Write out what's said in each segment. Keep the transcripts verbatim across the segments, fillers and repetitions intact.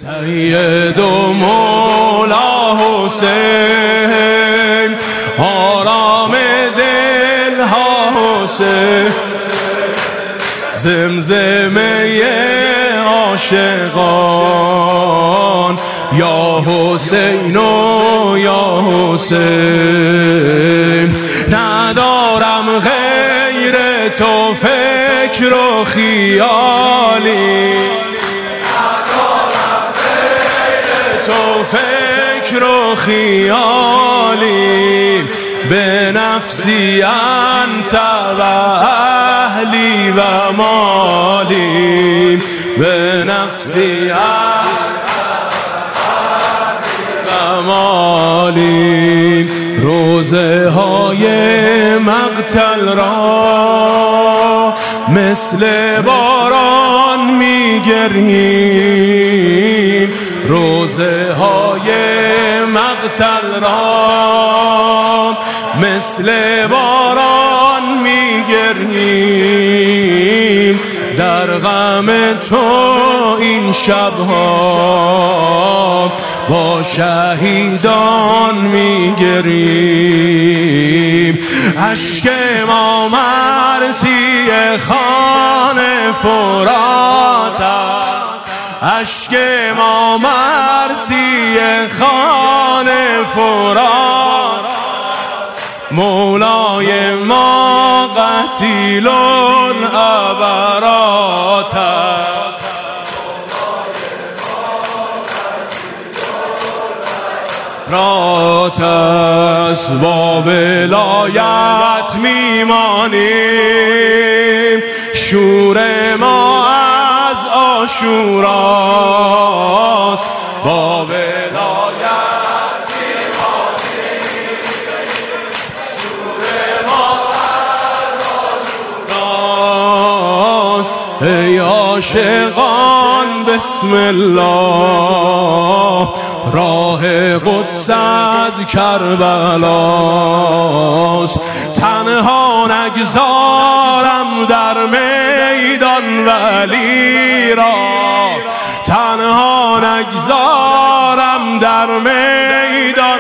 سید و مولا حسین، آرام دل ها حسین، زمزمه عاشقان یا حسین و یا حسین. ندارم غیر تو فکر و خیالی، ندارم غیر تو فکر و خیالی، به نفسی انت و اهلی و مالی، به نفسی انت و مالی. روزه های مقتل را مثل باران میگریم، روزه های مقتل را مثل باران میگریم. در غم تو این شبها با شهیدان میگریم. اشک ما مرسی خان فرات است، اشک ما مرسی خان فرات. مولای ما قتیل العبرات است، رات است. با ولایت میمانیم، شور ما از عاشوراست. با ولایت میمانیم، شور ما از عاشوراست. ای عاشقان بسم الله، راه قدس از کربلاست. تنها نگذارم در میدان ولی را، تنها نگذارم در میدان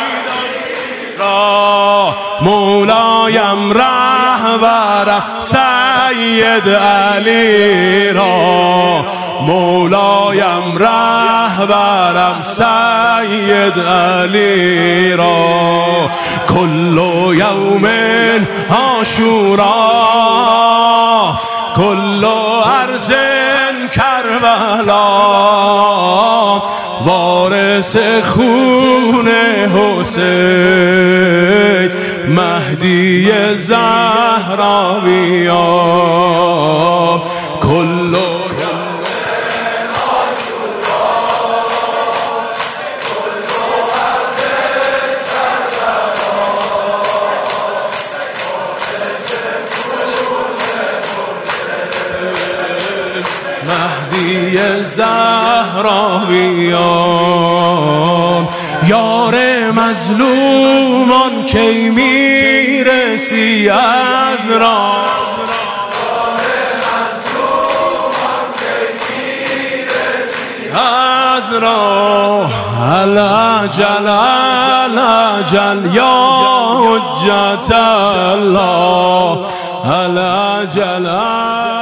را. مولایم رهبرم سید علی را، مولایم رهبرم سید علی را. کل یوم عاشورا، کل ارض کربلا، وارث خون حسین، مهدی زهراویان. کل مهدی زهراویان. یار مظلومان کی میرسی از راه، از راه. الاجل الاجل یا حجت الله، الاجل